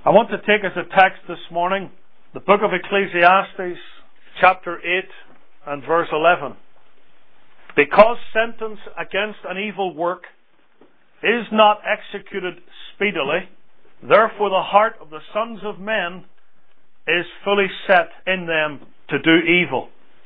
I want to take as a text this morning the book of Ecclesiastes, chapter 8 and verse 11. Because sentence against an evil work is not executed speedily, therefore the heart of the sons of men is fully set in them to do evil.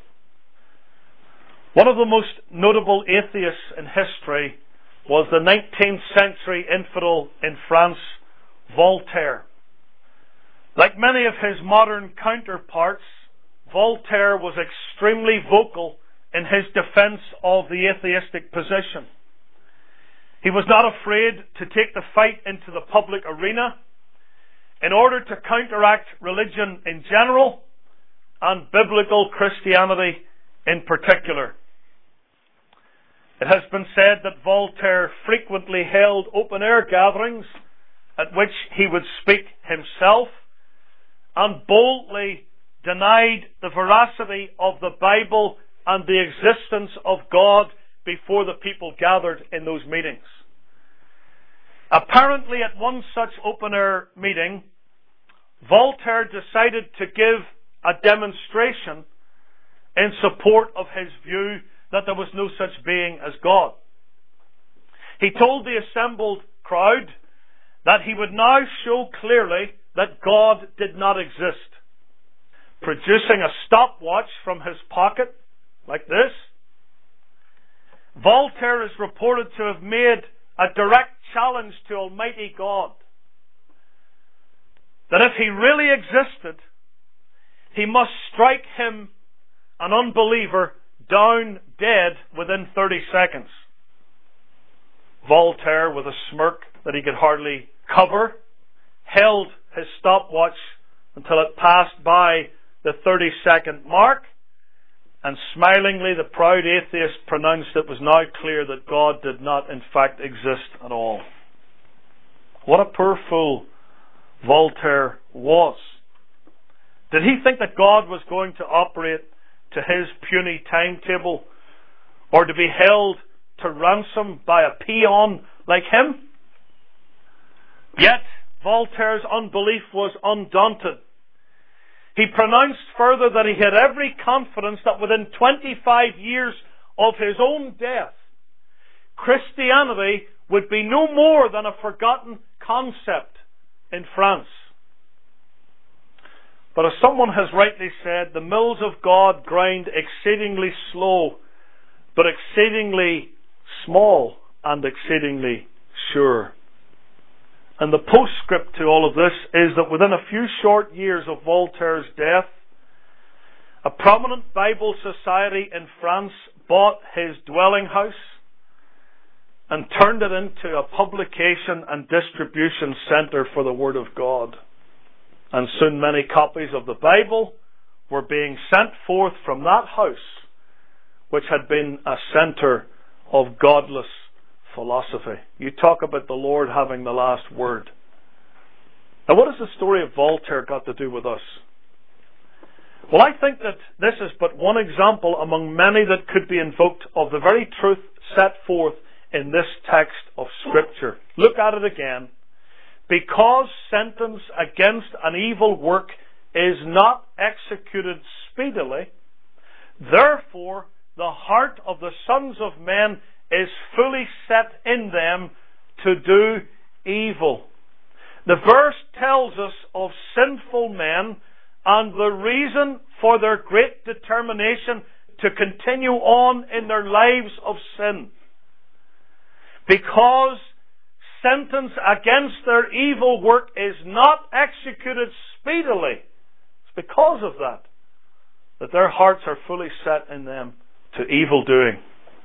One of the most notable atheists in history was the 19th century infidel in France, Voltaire. Like many of his modern counterparts, Voltaire was extremely vocal in his defense of the atheistic position. He was not afraid to take the fight into the public arena in order to counteract religion in general and biblical Christianity in particular. It has been said that Voltaire frequently held open-air gatherings at which he would speak himself and boldly denied the veracity of the Bible and the existence of God before the people gathered in those meetings. Apparently, at one such open-air meeting, Voltaire decided to give a demonstration in support of his view that there was no such being as God. He told the assembled crowd that he would now show clearly that God did not exist. Producing a stopwatch from his pocket, like this, Voltaire is reported to have made a direct challenge to Almighty God that if he really existed, he must strike him, an unbeliever, down dead within 30 seconds. Voltaire, with a smirk that he could hardly cover, held his stopwatch until it passed by the 30-second mark, and smilingly the proud atheist pronounced it was now clear that God did not in fact exist at all. What a poor fool Voltaire was. Did he think that God was going to operate to his puny timetable, or to be held to ransom by a peon like him? Yet Voltaire's unbelief was undaunted. He pronounced further that he had every confidence that within 25 years of his own death, Christianity would be no more than a forgotten concept in France. But as someone has rightly said, the mills of God grind exceedingly slow, but exceedingly small and exceedingly sure. And the postscript to all of this is that within a few short years of Voltaire's death, a prominent Bible society in France bought his dwelling house and turned it into a publication and distribution centre for the Word of God. And soon many copies of the Bible were being sent forth from that house, which had been a centre of godless philosophy. You talk about the Lord having the last word. Now, what has the story of Voltaire got to do with us? Well, I think that this is but one example among many that could be invoked of the very truth set forth in this text of Scripture. Look at it again. Because sentence against an evil work is not executed speedily, therefore the heart of the sons of men is fully set in them to do evil. The verse tells us of sinful men and the reason for their great determination to continue on in their lives of sin. Because sentence against their evil work is not executed speedily, it's because of that their hearts are fully set in them to evil doing.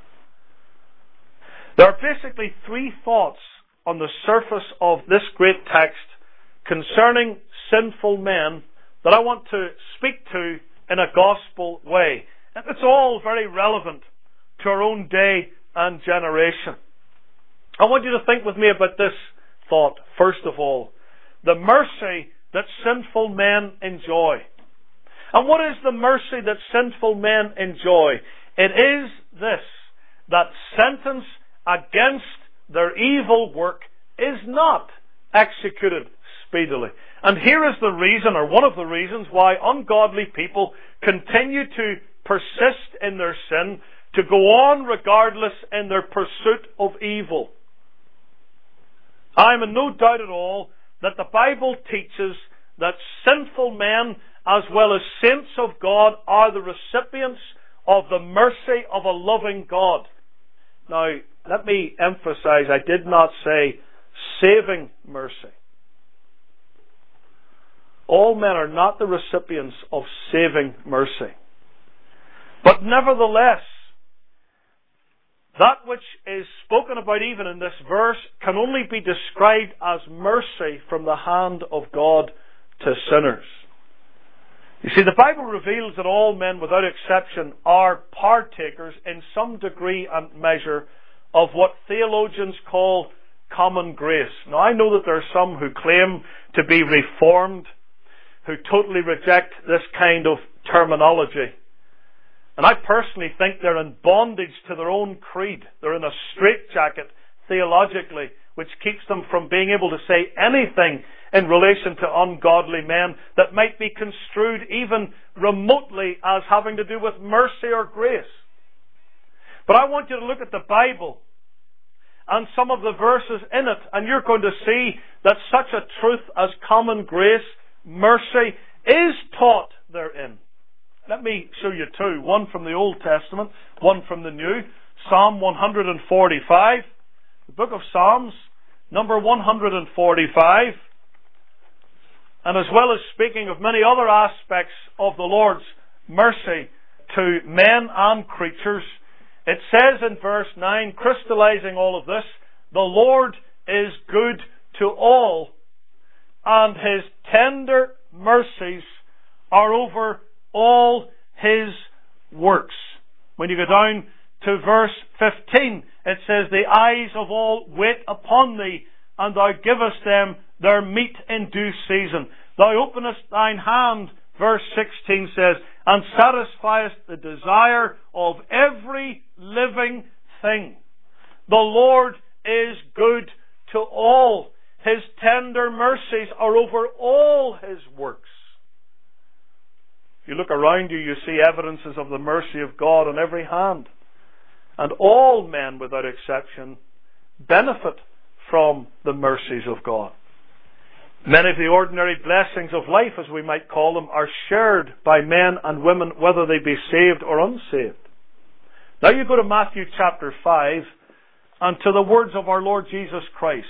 There are basically three thoughts on the surface of this great text concerning sinful men that I want to speak to in a gospel way. And it's all very relevant to our own day and generation. I want you to think with me about this thought. First of all, the mercy that sinful men enjoy. And what is the mercy that sinful men enjoy? It is this, that sentence against their evil work is not executed speedily. And here is the reason, or one of the reasons, why ungodly people continue to persist in their sin, to go on regardless in their pursuit of evil. I am in no doubt at all that the Bible teaches that sinful men as well as saints of God are the recipients of the mercy of a loving God. Now, let me emphasize, I did not say saving mercy. All men are not the recipients of saving mercy. But nevertheless, that which is spoken about even in this verse can only be described as mercy from the hand of God to sinners. You see, the Bible reveals that all men, without exception, are partakers in some degree and measure of what theologians call common grace. Now, I know that there are some who claim to be reformed, who totally reject this kind of terminology. And I personally think they're in bondage to their own creed. They're in a straitjacket theologically, which keeps them from being able to say anything in relation to ungodly men that might be construed even remotely as having to do with mercy or grace. But I want you to look at the Bible and some of the verses in it, and you're going to see that such a truth as common grace, mercy, is taught therein. Let me show you two. One from the Old Testament, one from the New. Psalm 145. The book of Psalms, number 145. And as well as speaking of many other aspects of the Lord's mercy to men and creatures, it says in verse 9, crystallizing all of this, the Lord is good to all, and His tender mercies are over all His works. When you go down to verse 15, it says, the eyes of all wait upon Thee, and Thou givest them their meat in due season. Thou openest Thine hand, verse 16 says, and satisfiest the desire of every living thing. The Lord is good to all. His tender mercies are over all His works. If you look around you, you see evidences of the mercy of God on every hand. And all men, without exception, benefit from the mercies of God. Many of the ordinary blessings of life, as we might call them, are shared by men and women, whether they be saved or unsaved. Now you go to Matthew chapter 5 and to the words of our Lord Jesus Christ.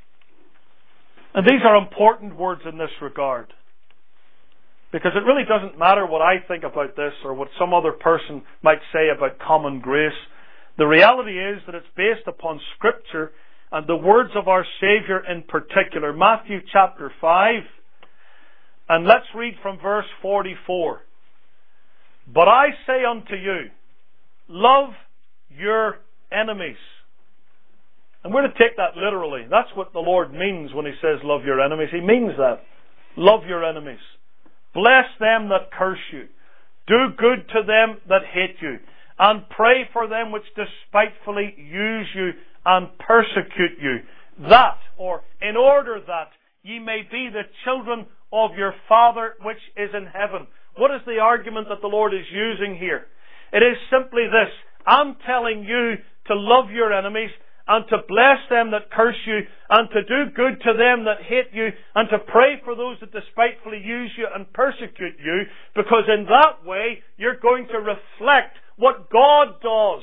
And these are important words in this regard. Because it really doesn't matter what I think about this or what some other person might say about common grace. The reality is that it's based upon Scripture and the words of our Saviour in particular. Matthew chapter 5. And let's read from verse 44. But I say unto you, love your enemies. And we're to take that literally. That's what the Lord means when He says love your enemies. He means that. Love your enemies. Bless them that curse you. Do good to them that hate you. And pray for them which despitefully use you and persecute you. That, or in order that, ye may be the children of your Father which is in heaven. What is the argument that the Lord is using here? It is simply this. I'm telling you to love your enemies, and to bless them that curse you, and to do good to them that hate you, and to pray for those that despitefully use you and persecute you, because in that way you're going to reflect what God does.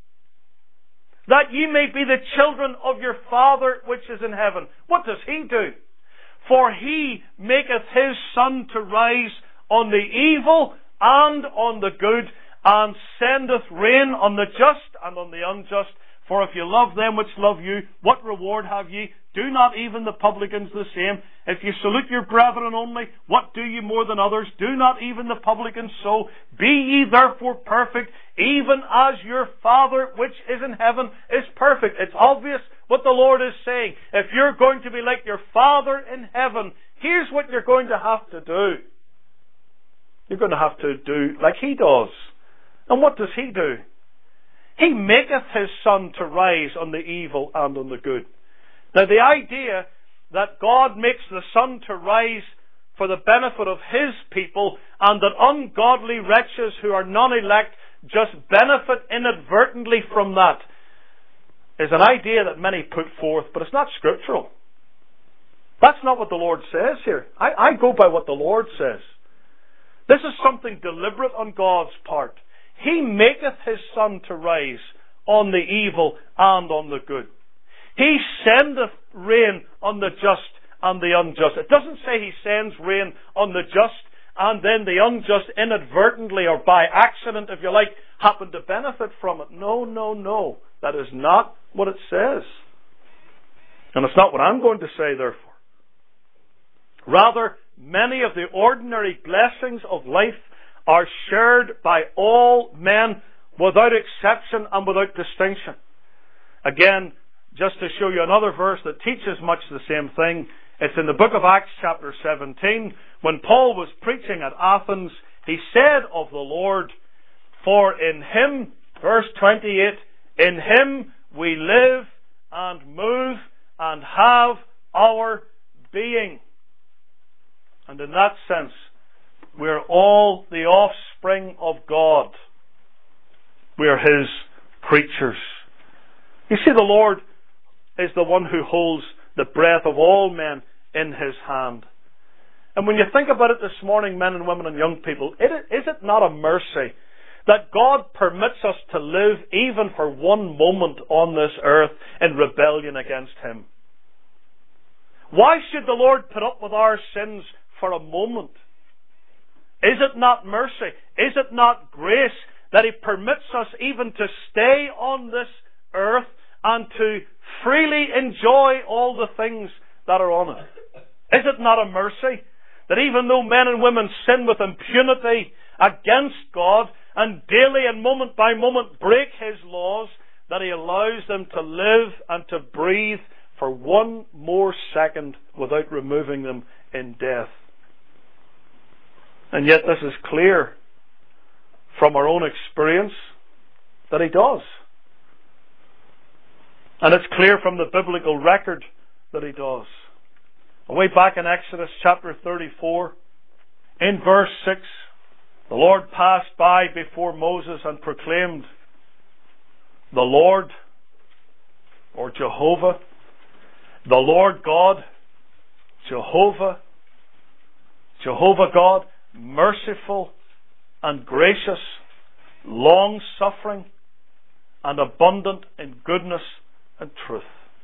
That ye may be the children of your Father which is in heaven. What does He do? For He maketh His sun to rise on the evil and on the good, and sendeth rain on the just and on the unjust. For if you love them which love you, what reward have ye? Do not even the publicans the same? If you salute your brethren only, what do ye more than others? Do not even the publicans so? Be ye therefore perfect, even as your Father which is in heaven is perfect. It's obvious what the Lord is saying. If you're going to be like your Father in heaven, here's what you're going to have to do. You're going to have to do like He does. And what does He do? He maketh His sun to rise on the evil and on the good. Now the idea that God makes the sun to rise for the benefit of His people, and that ungodly wretches who are non-elect just benefit inadvertently from that, is an idea that many put forth, but it's not scriptural. That's not what the Lord says here. I go by what the Lord says. This is something deliberate on God's part. He maketh His sun to rise on the evil and on the good. He sendeth rain on the just and the unjust. It doesn't say He sends rain on the just and then the unjust inadvertently or by accident, if you like, happen to benefit from it. No, no, no. That is not what it says. And it's not what I'm going to say, therefore. Rather, many of the ordinary blessings of life are shared by all men without exception and without distinction. Again, just to show you another verse that teaches much the same thing, it's in the book of Acts chapter 17. When Paul was preaching at Athens, he said of the Lord, "For in Him," verse 28, "in Him we live and move and have our being." And in that sense, we're all the offspring of God. We are His creatures. You see, the Lord is the one who holds the breath of all men in His hand. And when you think about it this morning, men and women and young people, is it not a mercy that God permits us to live even for one moment on this earth in rebellion against Him? Why should the Lord put up with our sins for a moment? Is it not mercy? Is it not grace that He permits us even to stay on this earth and to freely enjoy all the things that are on it? Is it not a mercy that even though men and women sin with impunity against God and daily and moment by moment break His laws, that He allows them to live and to breathe for one more second without removing them in death? And yet this is clear from our own experience that He does. And it's clear from the biblical record that He does. Way back in Exodus chapter 34, in verse 6, the Lord passed by before Moses and proclaimed, "The Lord," or Jehovah, "the Lord God, Jehovah God, merciful and gracious, long-suffering and abundant in goodness and truth."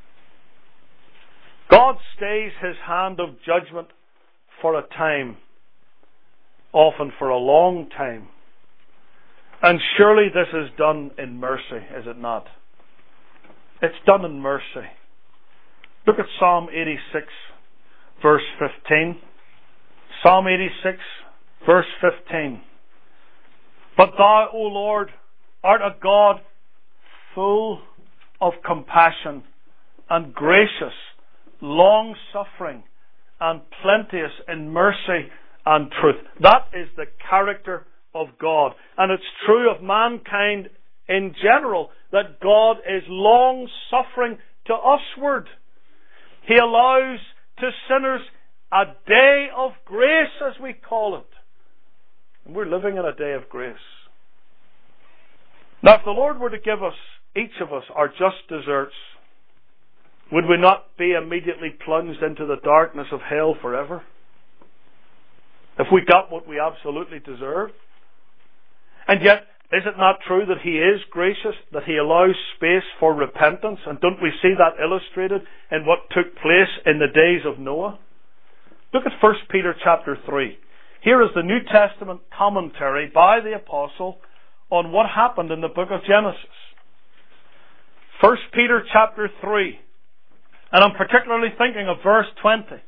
God stays His hand of judgment for a time, often for a long time. And surely this is done in mercy, is it not? It's done in mercy. Look at Psalm 86, verse 15. Psalm 86, verse 15. "But Thou, O Lord, art a God full of compassion and gracious, long-suffering and plenteous in mercy and truth." That is the character of God. And it's true of mankind in general, that God is long-suffering to usward. He allows to sinners a day of grace, as we call it. And we're living in a day of grace. Now, if the Lord were to give us, each of us, our just deserts, would we not be immediately plunged into the darkness of hell forever? If we got what we absolutely deserve? And yet, is it not true that He is gracious, that He allows space for repentance? And don't we see that illustrated in what took place in the days of Noah? Look at 1 Peter chapter 3. Here is the New Testament commentary by the Apostle on what happened in the book of Genesis. 1 Peter chapter 3. And I'm particularly thinking of verse 20.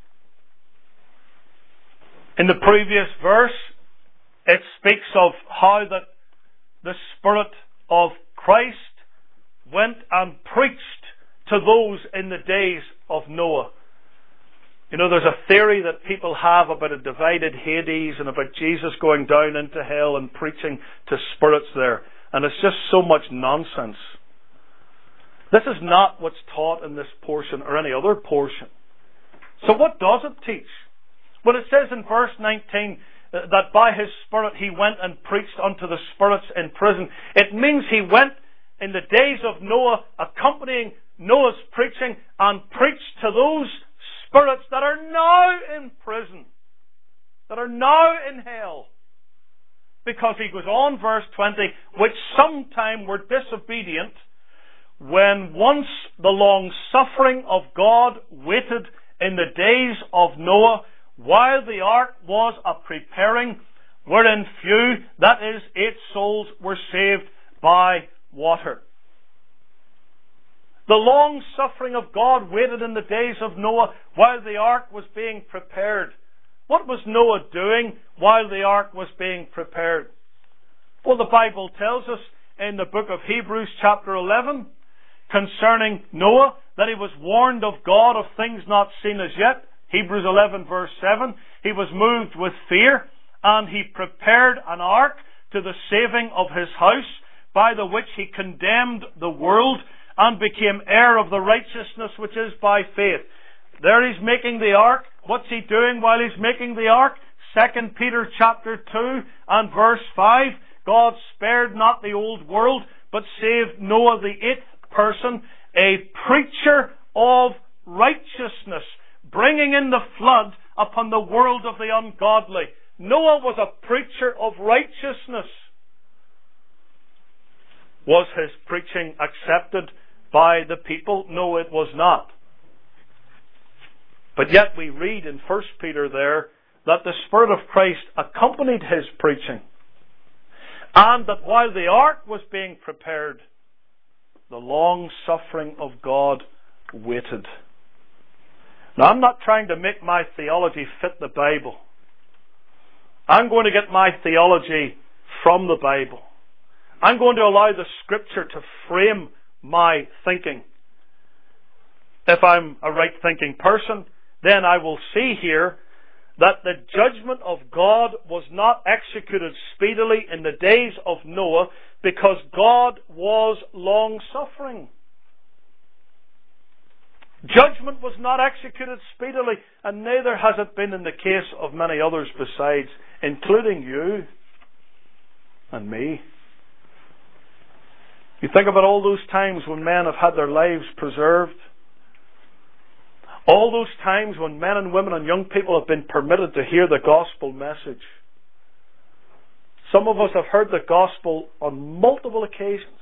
In the previous verse, it speaks of how that the Spirit of Christ went and preached to those in the days of Noah. You know, there's a theory that people have about a divided Hades and about Jesus going down into hell and preaching to spirits there. And it's just so much nonsense. This is not what's taught in this portion or any other portion. So what does it teach? Well, it says in verse 19 that by His Spirit He went and preached unto the spirits in prison. It means He went in the days of Noah, accompanying Noah's preaching, and preached to those spirits that are now in prison, that are now in hell. Because He goes on, verse 20, which sometime were disobedient, when once the long suffering of God waited in the days of Noah, while the ark was a preparing, wherein few, that is, 8 souls, were saved by water. The long suffering of God waited in the days of Noah while the ark was being prepared. What was Noah doing while the ark was being prepared? Well, the Bible tells us in the book of Hebrews chapter 11 concerning Noah that he was warned of God of things not seen as yet. Hebrews 11 verse 7. He was moved with fear, and he prepared an ark to the saving of his house, by the which he condemned the world and became heir of the righteousness which is by faith. There he's making the ark. What's he doing while he's making the ark? 2 Peter chapter 2 and verse 5. God spared not the old world, but saved Noah the 8th person, a preacher of righteousness, bringing in the flood upon the world of the ungodly. Noah was a preacher of righteousness. Was his preaching accepted by the people? No, it was not. But yet we read in 1 Peter there that the Spirit of Christ accompanied his preaching, and that while the ark was being prepared, the long suffering of God waited. Now, I'm not trying to make my theology fit the Bible. I'm going to get my theology from the Bible. I'm going to allow the Scripture to frame my thinking. If I'm a right-thinking person, then I will see here that the judgment of God was not executed speedily in the days of Noah because God was long-suffering. Judgment was not executed speedily, and neither has it been in the case of many others besides, including you and me. You think about all those times when men have had their lives preserved. All those times when men and women and young people have been permitted to hear the gospel message. Some of us have heard the gospel on multiple occasions,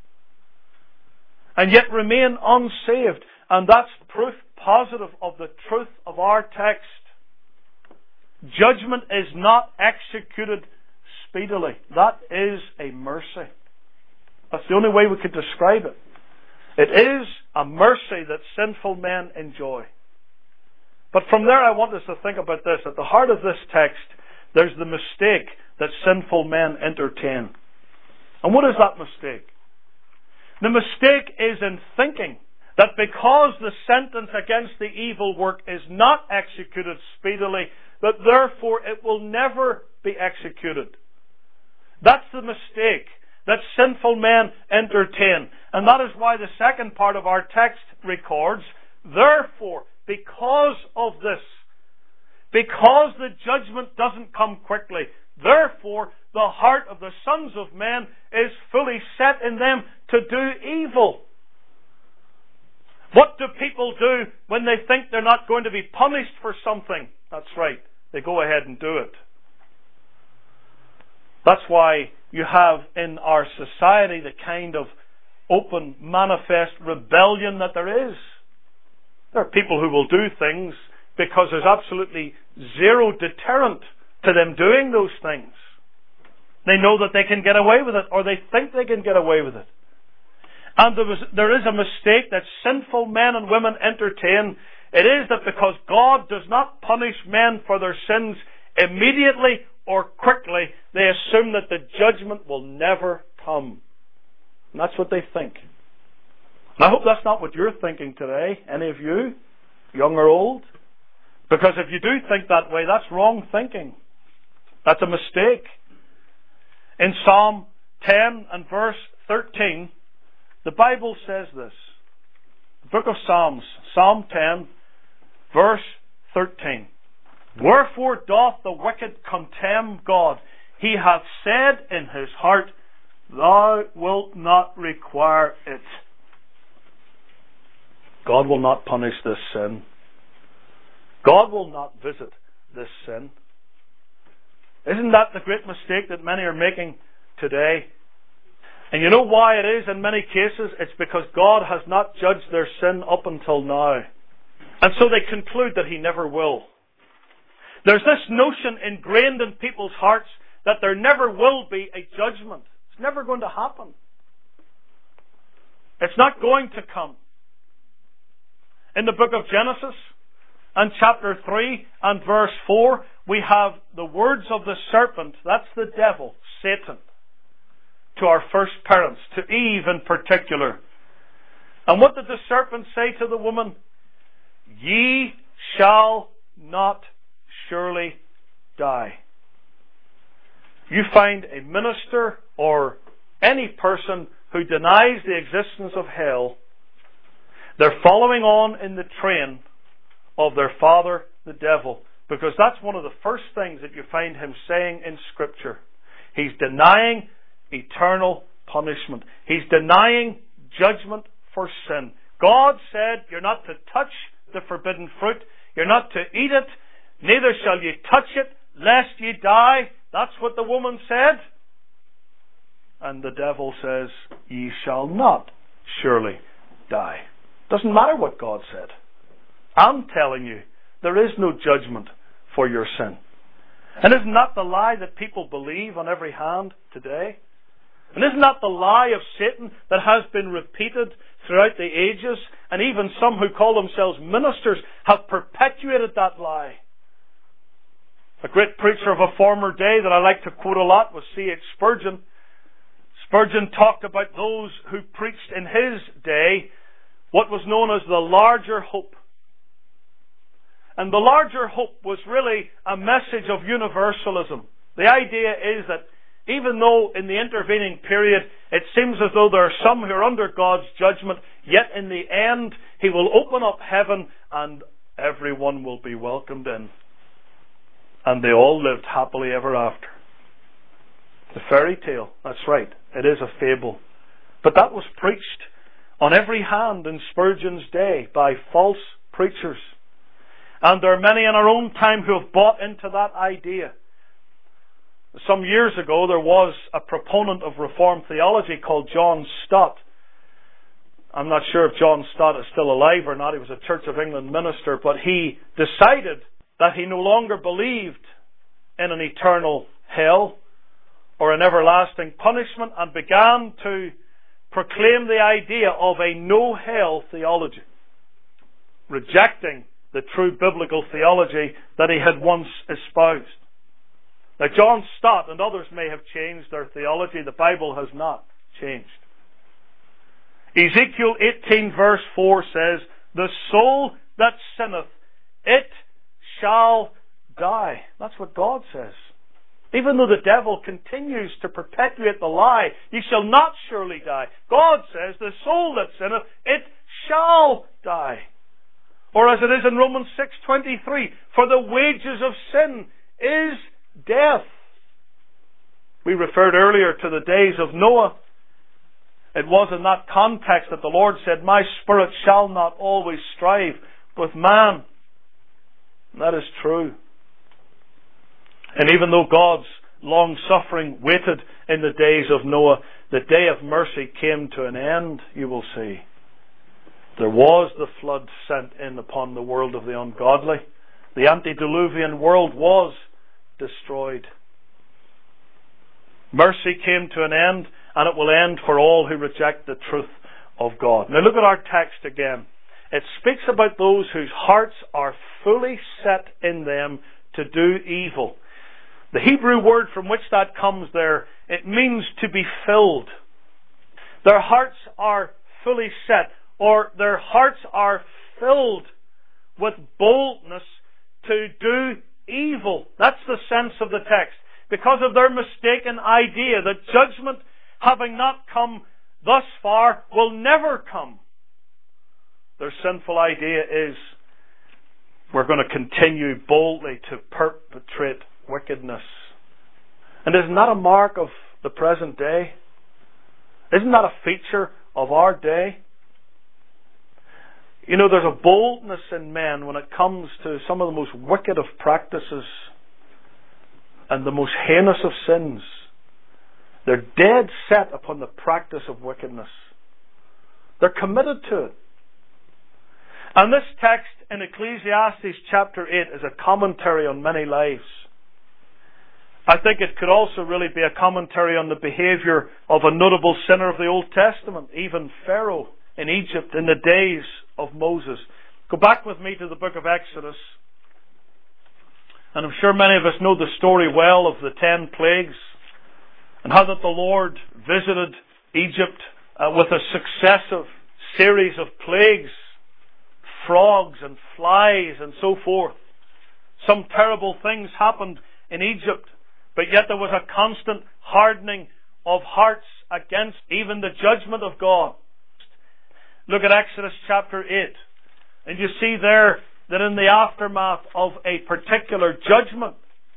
and yet remain unsaved. And that's proof positive of the truth of our text. Judgment is not executed speedily. That is a mercy. That's the only way we could describe it. It is a mercy that sinful men enjoy. But from there I want us to think about this. At the heart of this text, there's the mistake that sinful men entertain. And what is that mistake? The mistake is in thinking that because the sentence against the evil work is not executed speedily, that therefore it will never be executed. That's the mistake that sinful men entertain. And that is why the second part of our text records, therefore, because of this, because the judgment doesn't come quickly, therefore the heart of the sons of men is fully set in them to do evil. What do people do when they think they're not going to be punished for something? That's right, they go ahead and do it. That's why you have in our society the kind of open, manifest rebellion that there is. There are people who will do things because there's absolutely zero deterrent to them doing those things. They know that they can get away with it, or they think they can get away with it. And there is a mistake that sinful men and women entertain. It is that because God does not punish men for their sins immediately or quickly, they assume that the judgment will never come. And that's what they think. And I hope that's not what you're thinking today, any of you, young or old. Because if you do think that way, that's wrong thinking. That's a mistake. In Psalm 10 and verse 13, the Bible says this. The book of Psalms, Psalm 10, verse 13. Wherefore doth the wicked contemn God? He hath said in his heart, Thou wilt not require it. God will not punish this sin. God will not visit this sin. Isn't that the great mistake that many are making today? And you know why it is in many cases? It's because God has not judged their sin up until now. And so they conclude that He never will. There's this notion ingrained in people's hearts that there never will be a judgment. It's never going to happen. It's not going to come. In the book of Genesis and chapter 3 and verse 4, we have the words of the serpent, that's the devil, Satan, to our first parents, to Eve in particular. And what did the serpent say to the woman? Ye shall not surely die. You find a minister or any person who denies the existence of hell, they're following on in the train of their father, the devil, because that's one of the first things that you find him saying in Scripture. He's denying eternal punishment. He's denying judgment for sin. God said, you're not to touch the forbidden fruit. You're not to eat it. Neither shall you touch it, lest ye die. That's what the woman said. And the devil says, ye shall not surely die. Doesn't matter what God said. I'm telling you, there is no judgment for your sin. And isn't that the lie that people believe on every hand today? And isn't that the lie of Satan that has been repeated throughout the ages? And even some who call themselves ministers have perpetuated that lie. A great preacher of a former day that I like to quote a lot was C.H. Spurgeon. Spurgeon talked about those who preached in his day what was known as the larger hope. And the larger hope was really a message of universalism. The idea is that even though in the intervening period it seems as though there are some who are under God's judgment, yet in the end He will open up heaven and everyone will be welcomed in. And they all lived happily ever after. The fairy tale, that's right, it is a fable. But that was preached on every hand in Spurgeon's day by false preachers. And there are many in our own time who have bought into that idea. Some years ago there was a proponent of Reformed theology called John Stott. I'm not sure if John Stott is still alive or not. He was a Church of England minister, but he decided that he no longer believed in an eternal hell or an everlasting punishment and began to proclaim the idea of a no-hell theology, rejecting the true biblical theology that he had once espoused. Now, John Stott and others may have changed their theology. The Bible has not changed. Ezekiel 18 verse 4 says, the soul that sinneth, it shall die. That's what God says. Even though the devil continues to perpetuate the lie, ye shall not surely die. God says, the soul that sinneth, it shall die. Or as it is in Romans 6:23, for the wages of sin is death. We referred earlier to the days of Noah. It was in that context that the Lord said, my spirit shall not always strive with man. And that is true. And even though God's long-suffering waited in the days of Noah, the day of mercy came to an end, you will see. There was the flood sent in upon the world of the ungodly. The antediluvian world was destroyed. Mercy came to an end, and it will end for all who reject the truth of God. Now look at our text again. It speaks about those whose hearts are fully set in them to do evil. The Hebrew word from which that comes there, it means to be filled. Their hearts are fully set, or their hearts are filled with boldness to do evil. That's the sense of the text. Because of their mistaken idea that judgment, having not come thus far, will never come. Their sinful idea is we're going to continue boldly to perpetrate wickedness. And isn't that a mark of the present day? Isn't that a feature of our day? You know, there's a boldness in men when it comes to some of the most wicked of practices and the most heinous of sins. They're dead set upon the practice of wickedness. They're committed to it. And this text in Ecclesiastes chapter 8 is a commentary on many lives. I think it could also really be a commentary on the behavior of a notable sinner of the Old Testament, even Pharaoh in Egypt in the days of Moses. Go back with me to the book of Exodus. And I'm sure many of us know the story well of the 10 plagues and how that the Lord visited Egypt with a successive series of plagues, frogs and flies and so forth. Some terrible things happened in Egypt, but yet there was a constant hardening of hearts against even the judgment of God. Look at Exodus chapter 8, and you see there that in the aftermath of a particular judgment,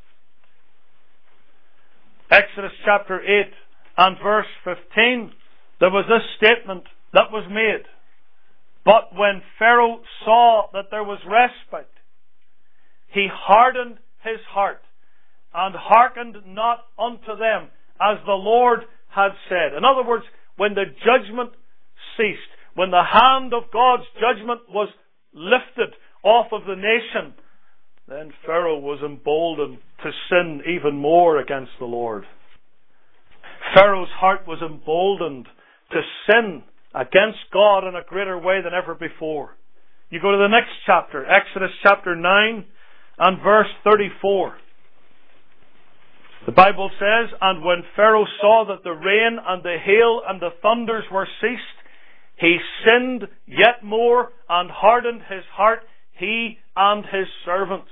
Exodus chapter 8 and verse 15, there was this statement that was made. But when Pharaoh saw that there was respite, he hardened his heart and hearkened not unto them as the Lord had said. In other words, when the judgment ceased, when the hand of God's judgment was lifted off of the nation, then Pharaoh was emboldened to sin even more against the Lord. Pharaoh's heart was emboldened to sin against God in a greater way than ever before. You go to the next chapter, Exodus chapter 9 and verse 34. The Bible says, and when Pharaoh saw that the rain and the hail and the thunders were ceased, he sinned yet more and hardened his heart, he and his servants.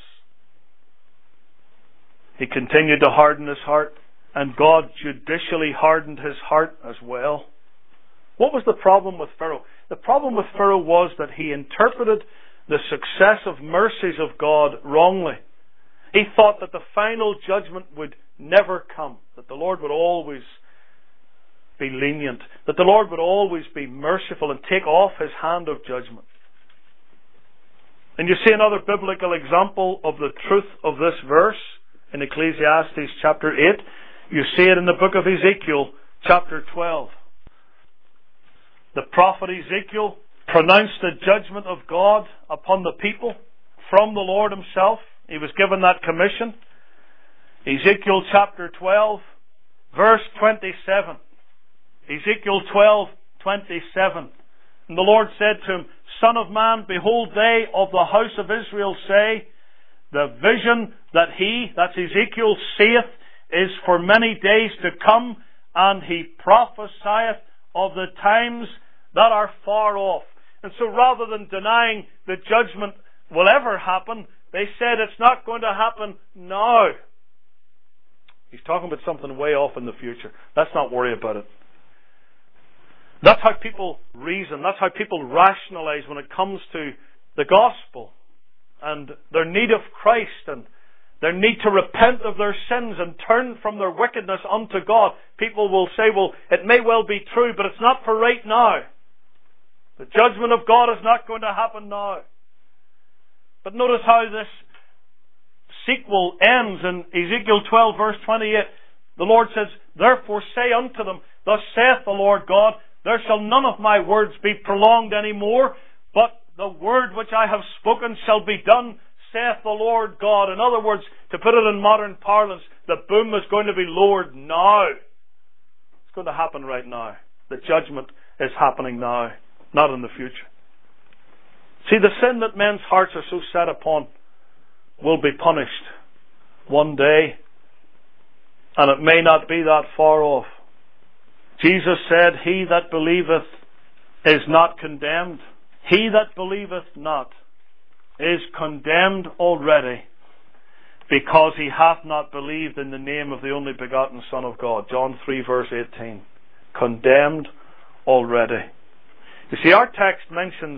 He continued to harden his heart, and God judicially hardened his heart as well. What was the problem with Pharaoh? The problem with Pharaoh was that he interpreted the successive mercies of God wrongly. He thought that the final judgment would never come, that the Lord would always be lenient, that the Lord would always be merciful and take off his hand of judgment. And you see another biblical example of the truth of this verse in Ecclesiastes chapter 8. You see it in the book of Ezekiel chapter 12. The prophet Ezekiel pronounced the judgment of God upon the people from the Lord himself. He was given that commission. Ezekiel chapter 12, verse 27. Ezekiel 12:27. And the Lord said to him, Son of man, behold, they of the house of Israel say, the vision that he, that's Ezekiel, seeth is for many days to come, and he prophesieth of the times that are far off. And so rather than denying the judgment will ever happen, they said it's not going to happen now. He's talking about something way off in the future. Let's not worry about it. That's how people reason. That's how people rationalize when it comes to the gospel and their need of Christ and their need to repent of their sins and turn from their wickedness unto God. People will say, well, it may well be true, but it's not for right now. The judgment of God is not going to happen now. But notice how this sequel ends in Ezekiel 12 verse 28. The Lord says, Therefore say unto them, Thus saith the Lord God, There shall none of my words be prolonged any more, but the word which I have spoken shall be done, saith the Lord God. In other words, to put it in modern parlance, the boom is going to be lowered now. It's going to happen right now. The judgment is happening now, not in the future. See, the sin that men's hearts are so set upon will be punished one day, and it may not be that far off. Jesus said, He that believeth is not condemned. He that believeth not is condemned already, because he hath not believed in the name of the only begotten Son of God. John 3 verse 18. Condemned already. You see, our text mentions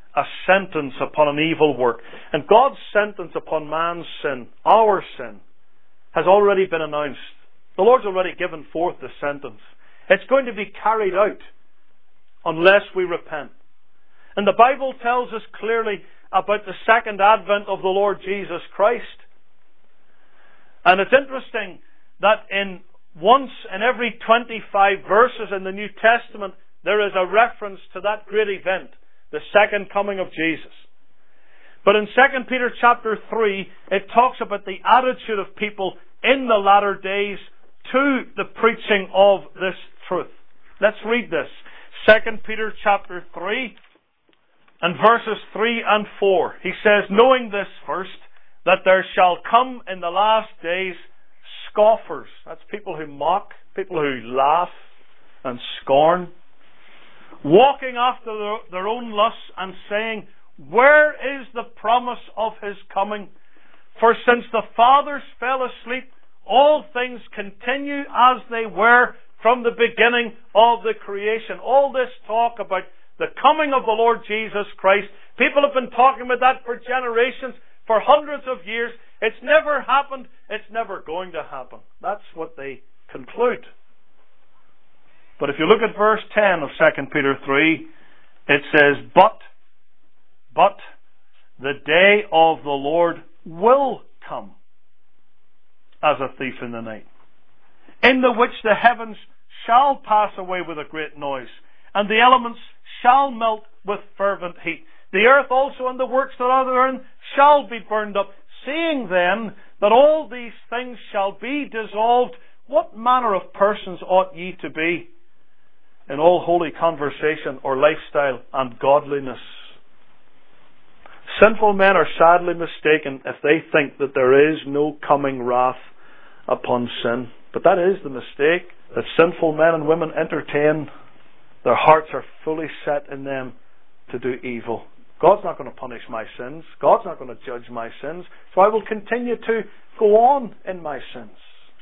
a sentence upon an evil work. And God's sentence upon man's sin, our sin, has already been announced. The Lord's already given forth the sentence. It's going to be carried out unless we repent. And the Bible tells us clearly about the second advent of the Lord Jesus Christ. And it's interesting that once in every 25 verses in the New Testament, there is a reference to that great event, the second coming of Jesus. But in 2 Peter chapter 3, it talks about the attitude of people in the latter days to the preaching of this truth. Let's read this. 2 Peter chapter 3 and verses 3 and 4. He says, knowing this first, that there shall come in the last days scoffers. That's people who mock, people who laugh and scorn, walking after their own lusts and saying, where is the promise of his coming? For since the fathers fell asleep, all things continue as they were from the beginning of the creation. All this talk about the coming of the Lord Jesus Christ, people have been talking about that for generations, for hundreds of years. It's never happened. It's never going to happen. That's what they conclude. But if you look at verse 10 of 2 Peter 3, it says, But the day of the Lord will come as a thief in the night, in the which the heavens shall pass away with a great noise, and the elements shall melt with fervent heat. The earth also and the works that are therein shall be burned up. Seeing then that all these things shall be dissolved, what manner of persons ought ye to be in all holy conversation or lifestyle and godliness? Sinful men are sadly mistaken if they think that there is no coming wrath upon sin. But that is the mistake that sinful men and women entertain. Their hearts are fully set in them to do evil. God's not going to punish my sins. God's not going to judge my sins. So I will continue to go on in my sins.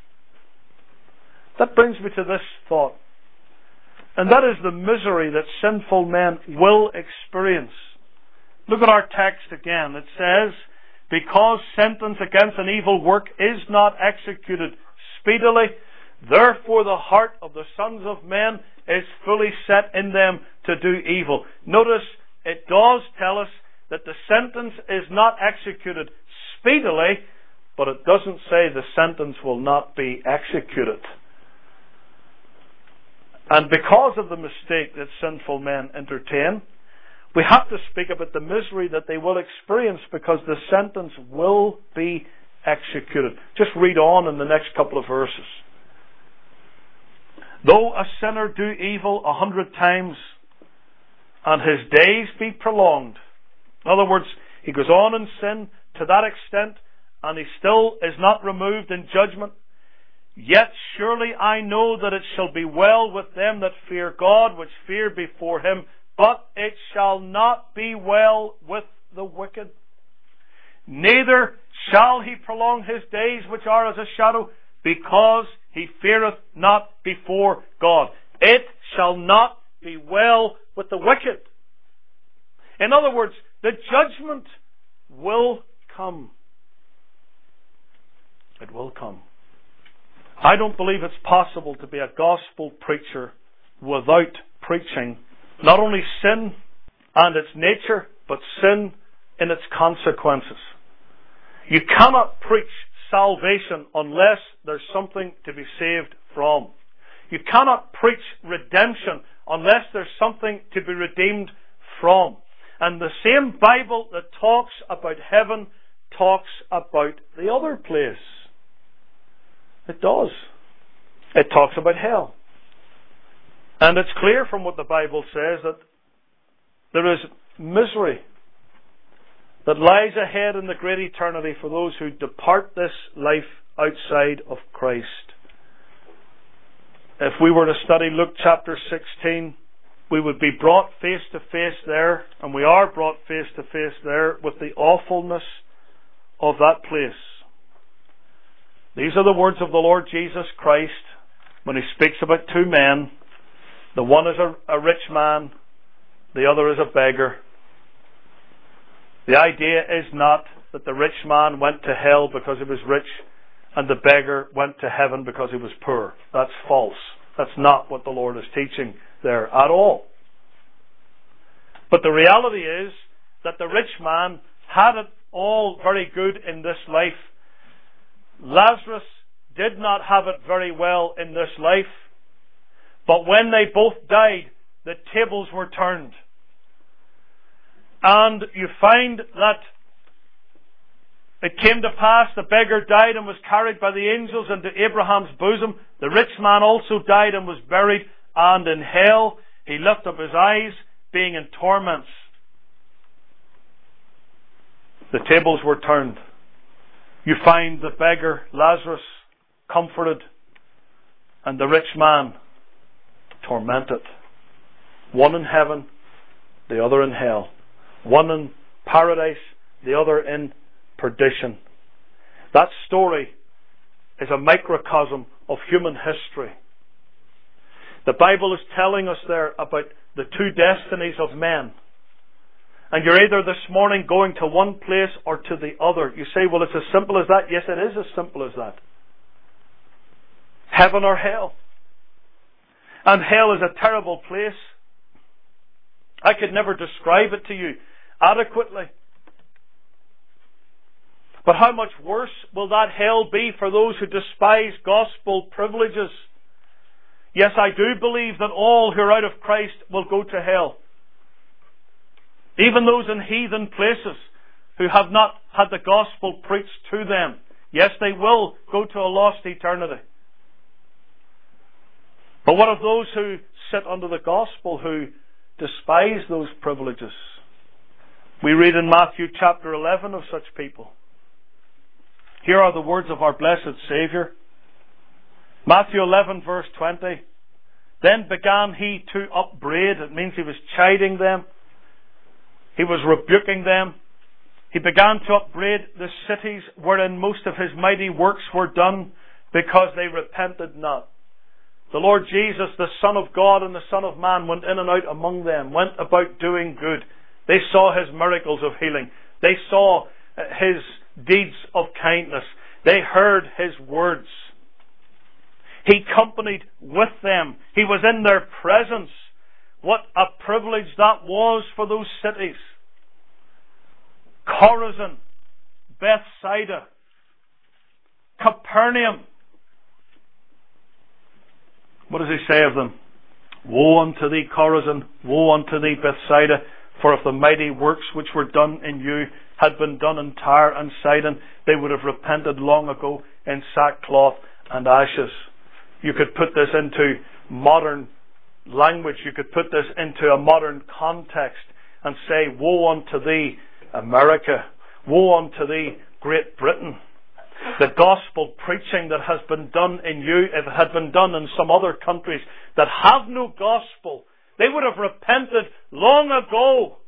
That brings me to this thought. And that is the misery that sinful men will experience. Look at our text again. It says, because sentence against an evil work is not executed speedily, therefore the heart of the sons of men is fully set in them to do evil. Notice, it does tell us that the sentence is not executed speedily, but it doesn't say the sentence will not be executed. And because of the mistake that sinful men entertain, we have to speak about the misery that they will experience, because the sentence will be executed. Just read on in the next couple of verses. Though a sinner do evil 100 times, and his days be prolonged. In other words, he goes on in sin to that extent, and he still is not removed in judgment. Yet surely I know that it shall be well with them that fear God, which fear before him. But it shall not be well with the wicked. Neither shall he prolong his days which are as a shadow, because he feareth not before God. It shall not be well with the wicked. In other words, the judgment will come. It will come. I don't believe it's possible to be a gospel preacher without preaching not only sin and its nature, but sin in its consequences. You cannot preach salvation unless there's something to be saved from. You cannot preach redemption unless there's something to be redeemed from. And the same Bible that talks about heaven talks about the other place. It does. It talks about hell. And it's clear from what the Bible says that there is misery that lies ahead in the great eternity for those who depart this life outside of Christ. If we were to study Luke chapter 16, we would be brought face to face there, and we are brought face to face there with the awfulness of that place. These are the words of the Lord Jesus Christ when he speaks about two men. The one is a rich man, the other is a beggar. The idea is not that the rich man went to hell because he was rich and the beggar went to heaven because he was poor. That's false. That's not what the Lord is teaching there at all. But the reality is that the rich man had it all very good in this life. Lazarus did not have it very well in this life. But when they both died, the tables were turned. And you find that it came to pass, the beggar died and was carried by the angels into Abraham's bosom. The rich man also died and was buried. And in hell he lifted up his eyes, being in torments. The tables were turned. You find the beggar, Lazarus, comforted, and the rich man tormented. One in heaven, the other in hell. One in paradise, the other in perdition. That story is a microcosm of human history. The Bible is telling us there about the two destinies of men. And you're either this morning going to one place or to the other. You say, well, it's as simple as that. Yes, it is as simple as that. Heaven or hell. And hell is a terrible place. I could never describe it to you adequately. But how much worse will that hell be for those who despise gospel privileges? Yes, I do believe that all who are out of Christ will go to hell. Even those in heathen places who have not had the gospel preached to them. Yes, they will go to a lost eternity. But what of those who sit under the gospel, who despise those privileges? We read in Matthew chapter 11 of such people. Here are the words of our blessed Saviour. Matthew 11 verse 20. Then began he to upbraid. It means he was chiding them. He was rebuking them. He began to upbraid the cities wherein most of his mighty works were done, because they repented not. The Lord Jesus, the Son of God and the Son of Man, went in and out among them, went about doing good. They saw his miracles of healing. They saw his deeds of kindness. They heard his words. He companied with them. He was in their presence. What a privilege that was for those cities. Chorazin, Bethsaida, Capernaum. What does he say of them? Woe unto thee, Chorazin, woe unto thee, Bethsaida, for if the mighty works which were done in you had been done in Tyre and Sidon, they would have repented long ago in sackcloth and ashes. You could put this into modern language. You could put this into a modern context and say, woe unto thee, America. Woe unto thee, Great Britain. The gospel preaching that has been done in you, if it had been done in some other countries that have no gospel, they would have repented long ago.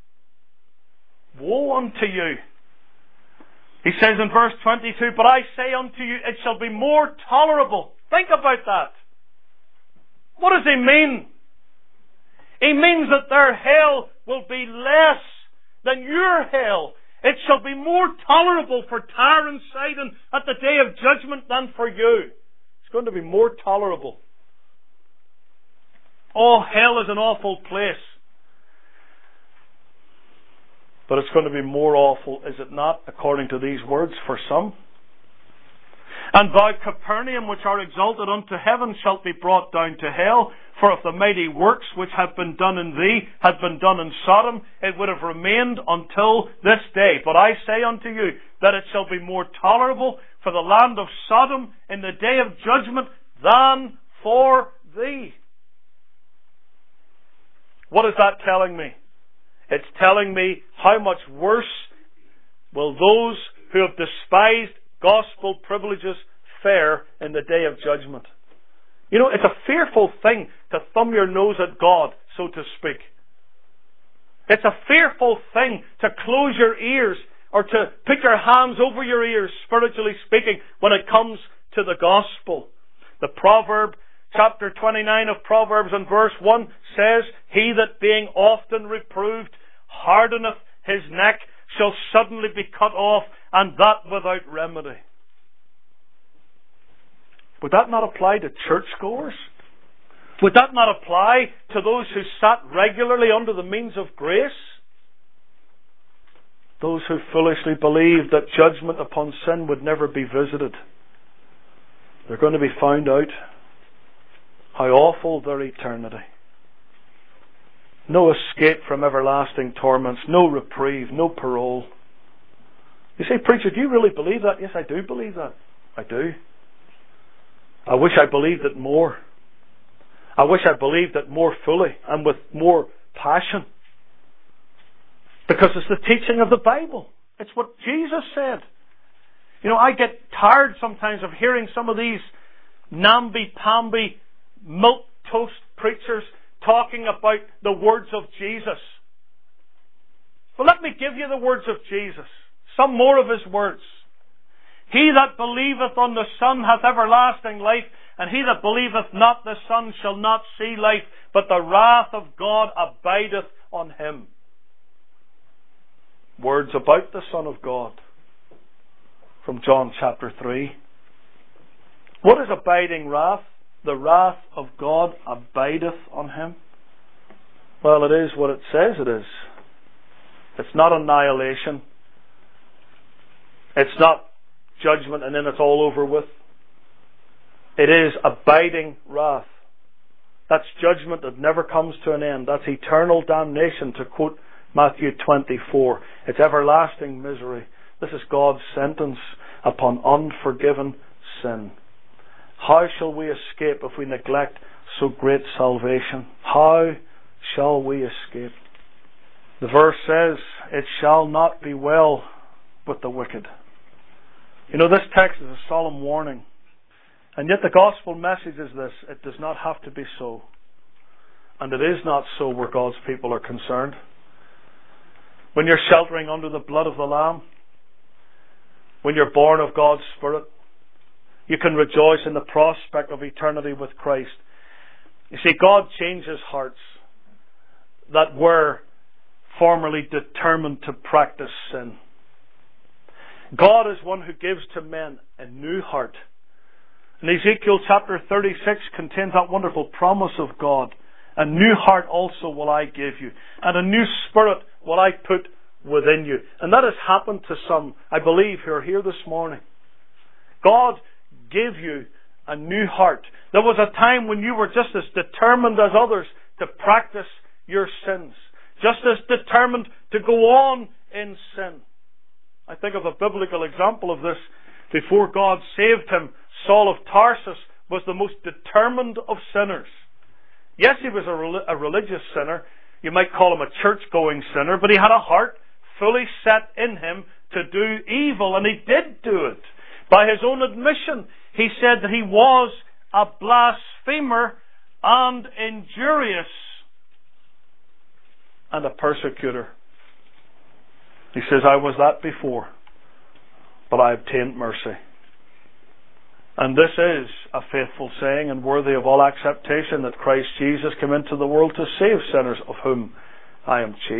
Woe unto you. He says in verse 22, but I say unto you, it shall be more tolerable. Think about that. What does he mean? He means that their hell will be less than your hell. It shall be more tolerable for Tyre and Sidon at the day of judgment than for you. It's going to be more tolerable. Oh, hell is an awful place. But it's going to be more awful, is it not, according to these words, for some? And thou, Capernaum, which are exalted unto heaven, shalt be brought down to hell. For if the mighty works which have been done in thee had been done in Sodom, it would have remained until this day. But I say unto you that it shall be more tolerable for the land of Sodom in the day of judgment than for thee. What is that telling me? It's telling me how much worse will those who have despised gospel privileges fare in the day of judgment. You know, it's a fearful thing to thumb your nose at God, so to speak. It's a fearful thing to close your ears or to put your hands over your ears, spiritually speaking, when it comes to the gospel. The proverb, chapter 29 of Proverbs and verse 1 says, he that being often reproved hardeneth his neck shall suddenly be cut off, and that without remedy. Would that not apply to churchgoers? Would that not apply to those who sat regularly under the means of grace? Those who foolishly believed that judgment upon sin would never be visited. They're going to be found out. How awful their eternity. No escape from everlasting torments, no reprieve, no parole. You say, preacher, do you really believe that? Yes, I do believe that. I do. I wish I believed it more. I wish I believed it more fully and with more passion. Because it's the teaching of the Bible. It's what Jesus said. You know, I get tired sometimes of hearing some of these namby-pamby, milquetoast preachers talking about the words of Jesus. Well, let me give you the words of Jesus. Some more of His words. He that believeth on the Son hath everlasting life, and he that believeth not the Son shall not see life, but the wrath of God abideth on him. Words about the Son of God from John chapter 3. What is abiding wrath? The wrath of God abideth on him. Well, it is what it says it is. It's not annihilation. It's not judgment and then it's all over with. It is abiding wrath. That's judgment that never comes to an end. That's eternal damnation, to quote Matthew 24. It's everlasting misery. This is God's sentence upon unforgiven sin. How shall we escape if we neglect so great salvation? How shall we escape? The verse says, it shall not be well with the wicked. You know, this text is a solemn warning. And yet the gospel message is this: it does not have to be so. And it is not so where God's people are concerned. When you're sheltering under the blood of the Lamb, when you're born of God's Spirit, you can rejoice in the prospect of eternity with Christ. You see, God changes hearts that were formerly determined to practice sin. God is one who gives to men a new heart. And Ezekiel chapter 36 contains that wonderful promise of God. A new heart also will I give you, and a new spirit will I put within you. And that has happened to some, I believe, who are here this morning. God gave you a new heart. There was a time when you were just as determined as others to practice your sins. Just as determined to go on in sin. I think of a biblical example of this. Before God saved him, Saul of Tarsus was the most determined of sinners. Yes, he was a religious sinner. You might call him a church-going sinner, but he had a heart fully set in him to do evil, and he did do it. By his own admission, he said that he was a blasphemer and injurious and a persecutor. He says, I was that before, but I obtained mercy. And this is a faithful saying and worthy of all acceptation, that Christ Jesus came into the world to save sinners, of whom I am chief.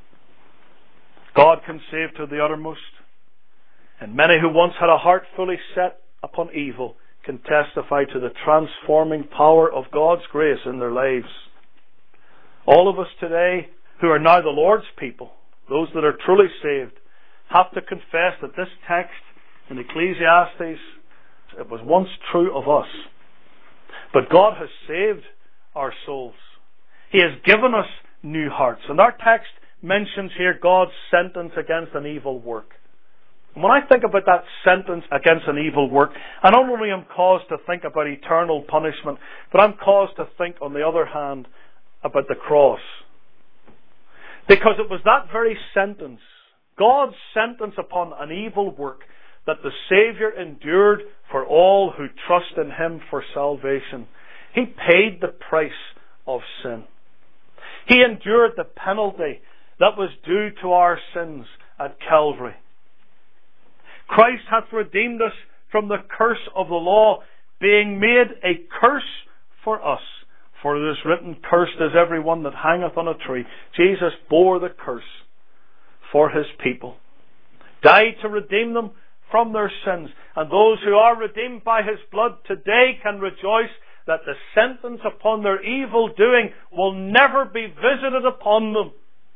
God can save to the uttermost. And many who once had a heart fully set upon evil can testify to the transforming power of God's grace in their lives. All of us today who are now the Lord's people, those that are truly saved, have to confess that this text in Ecclesiastes, it was once true of us. But God has saved our souls. He has given us new hearts. And our text mentions here God's sentence against an evil work. And when I think about that sentence against an evil work, I not only am caused to think about eternal punishment, but I'm caused to think, on the other hand, about the cross. Because it was that very sentence, God's sentence upon an evil work, that the Saviour endured for all who trust in Him for salvation. He paid the price of sin. He endured the penalty that was due to our sins at Calvary. Christ hath redeemed us from the curse of the law, being made a curse for us. For it is written, cursed is every one that hangeth on a tree. Jesus bore the curse for His people. Died to redeem them from their sins. And those who are redeemed by His blood today can rejoice that the sentence upon their evil doing will never be visited upon them.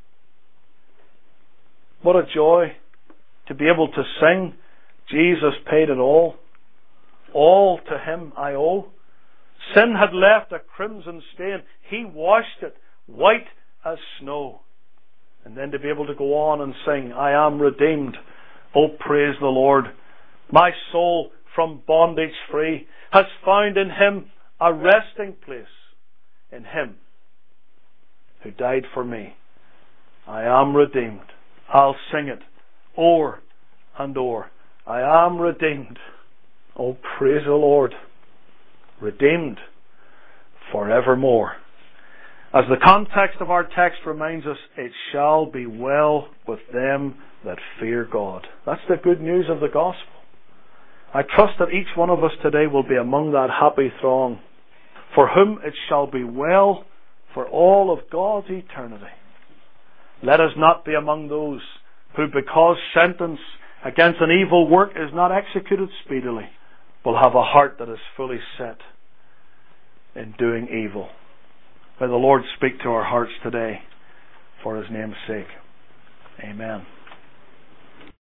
What a joy to be able to sing, Jesus paid it all. All to Him I owe. Sin had left a crimson stain. He washed it white as snow. And then to be able to go on and sing, I am redeemed. Oh, praise the Lord. My soul from bondage free has found in Him a resting place. In Him who died for me. I am redeemed. I'll sing it o'er and o'er. I am redeemed. Oh, praise the Lord. Redeemed forevermore. As the context of our text reminds us, it shall be well with them that fear God. That's the good news of the gospel. I trust that each one of us today will be among that happy throng, for whom it shall be well for all of God's eternity. Let us not be among those who, because sentence against an evil work is not executed speedily, will have a heart that is fully set in doing evil. May the Lord speak to our hearts today for His name's sake. Amen.